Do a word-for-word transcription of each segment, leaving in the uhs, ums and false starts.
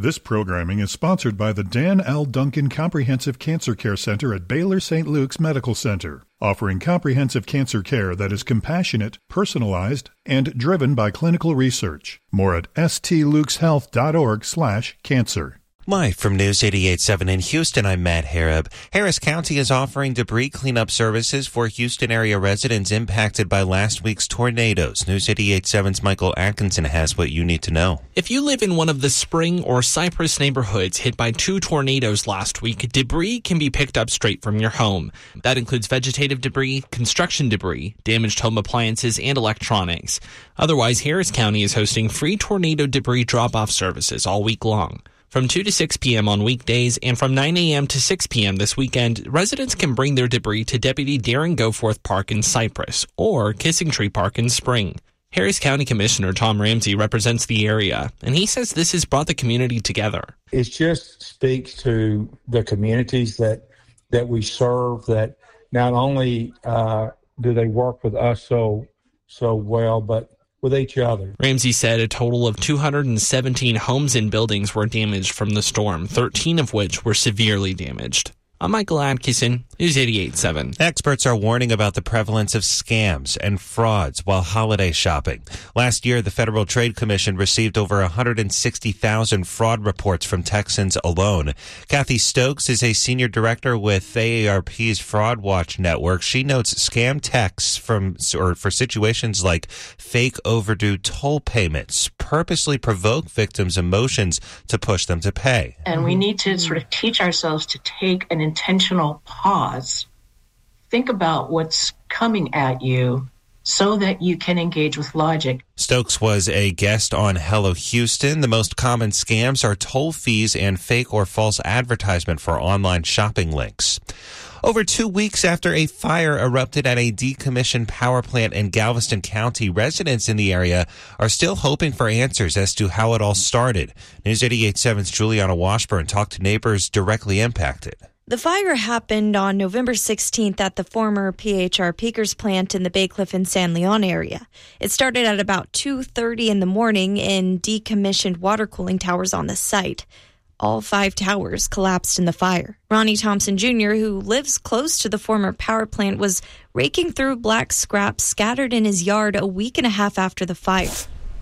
This programming is sponsored by the Dan L. Duncan Comprehensive Cancer Care Center at Baylor Saint Luke's Medical Center, offering comprehensive cancer care that is compassionate, personalized, and driven by clinical research. More at stlukeshealth.org slash cancer. Live from News eighty-eight point seven in Houston, I'm Matt Harrop. Harris County is offering debris cleanup services for Houston area residents impacted by last week's tornadoes. News eighty-eight point seven's Michael Atkinson has what you need to know. If you live in one of the Spring or Cypress neighborhoods hit by two tornadoes last week, debris can be picked up straight from your home. That includes vegetative debris, construction debris, damaged home appliances, and electronics. Otherwise, Harris County is hosting free tornado debris drop-off services all week long. From two to six p.m. on weekdays and from nine a.m. to six p.m. this weekend, residents can bring their debris to Deputy Darren Goforth Park in Cypress or Kissing Tree Park in Spring. Harris County Commissioner Tom Ramsey represents the area, and he says this has brought the community together. It just speaks to the communities that that we serve, that not only uh, do they work with us so so well, but with each other. Ramsey said a total of two hundred seventeen homes and buildings were damaged from the storm, thirteen of which were severely damaged. I'm Michael Atkinson, News eighty-eight point seven. Experts are warning about the prevalence of scams and frauds while holiday shopping. Last year, the Federal Trade Commission received over one hundred sixty thousand fraud reports from Texans alone. Kathy Stokes is a senior director with A A R P's Fraud Watch Network. She notes scam texts from or for situations like fake overdue toll payments purposely provoke victims' emotions to push them to pay. And we need to sort of teach ourselves to take an intentional pause. Think about what's coming at you so that you can engage with logic. Stokes was a guest on Hello Houston. The most common scams are toll fees and fake or false advertisement for online shopping links. Over two weeks after a fire erupted at a decommissioned power plant in Galveston County, residents in the area are still hoping for answers as to how it all started. News eighty-eight point seven's Juliana Washburn talked to neighbors directly impacted. The fire happened on November sixteenth at the former P H R Peakers plant in the Bay Cliff and San Leon area. It started at about two thirty in the morning in decommissioned water cooling towers on the site. All five towers collapsed in the fire. Ronnie Thompson Junior, who lives close to the former power plant, was raking through black scraps scattered in his yard a week and a half after the fire.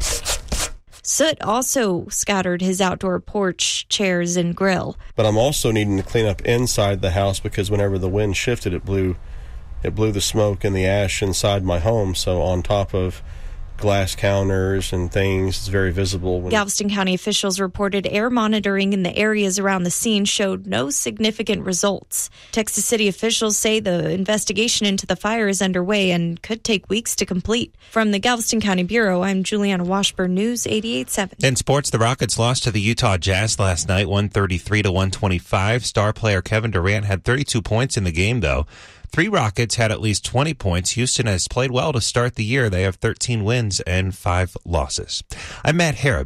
Soot also scattered his outdoor porch, chairs, and grill. But I'm also needing to clean up inside the house because whenever the wind shifted, it blew, it blew the smoke and the ash inside my home. So on top of glass counters and things, it's very visible. When Galveston County officials reported air monitoring in the areas around the scene showed no significant results. Texas City officials say the investigation into the fire is underway and could take weeks to complete. From the Galveston County Bureau, I'm Juliana Washburn, News eighty-eight point seven. In sports, the Rockets lost to the Utah Jazz last night, one thirty-three to one twenty-five. Star player Kevin Durant had thirty-two points in the game, though. Three Rockets had at least twenty points. Houston has played well to start the year. They have thirteen wins and five losses. I'm Matt Harrop.